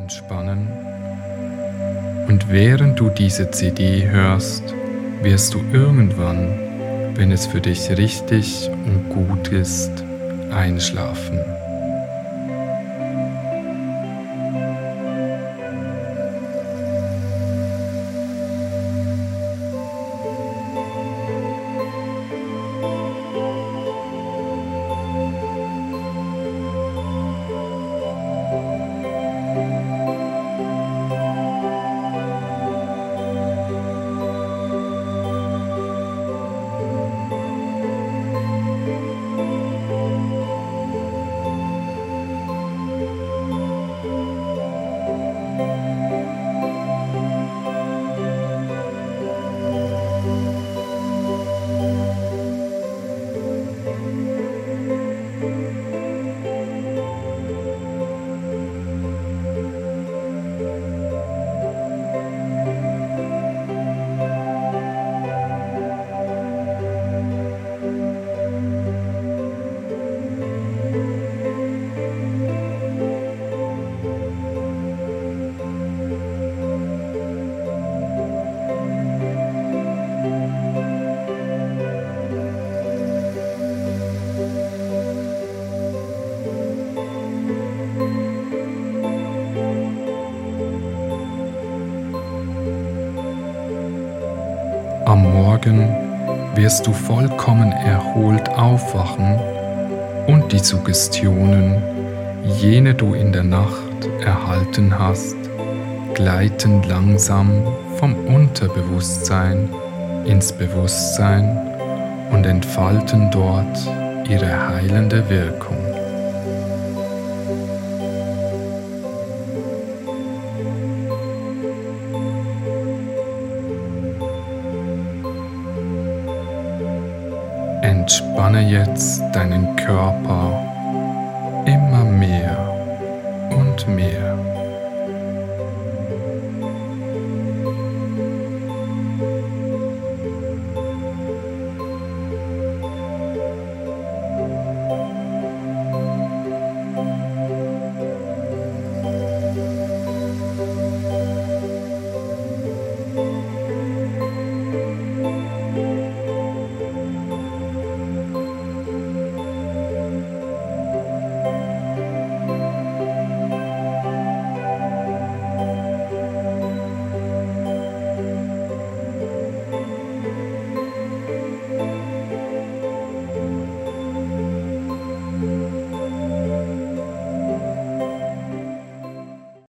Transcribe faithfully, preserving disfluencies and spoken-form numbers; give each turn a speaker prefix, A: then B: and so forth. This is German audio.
A: entspannen. Und während du diese C D hörst, wirst du irgendwann, wenn es für dich richtig und gut ist, einschlafen. Am Morgen wirst du vollkommen erholt aufwachen und die Suggestionen, jene du in der Nacht erhalten hast, gleiten langsam vom Unterbewusstsein ins Bewusstsein und entfalten dort ihre heilende Wirkung. Entspanne jetzt deinen Körper immer mehr und mehr.